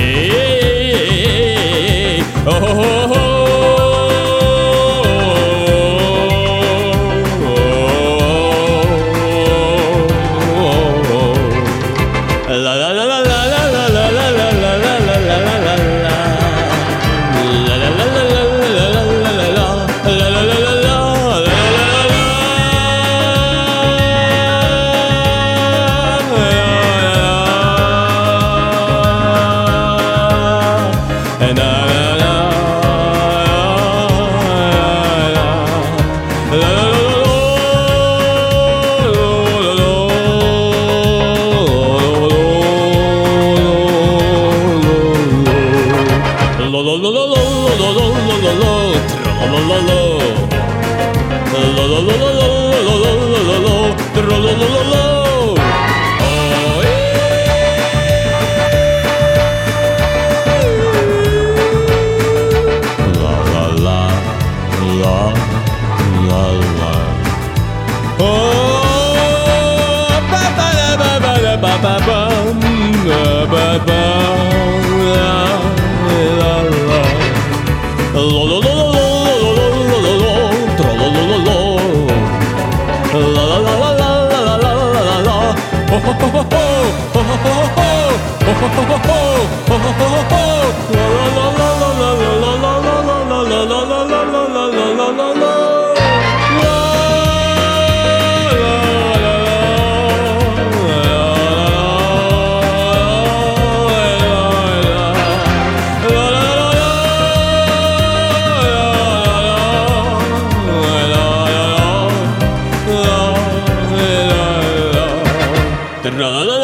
Oh, oh, oh, oh. La la la la la la la la la la la la la la la la la. La la la la la la la la la la. La la la la la la la la. And la la la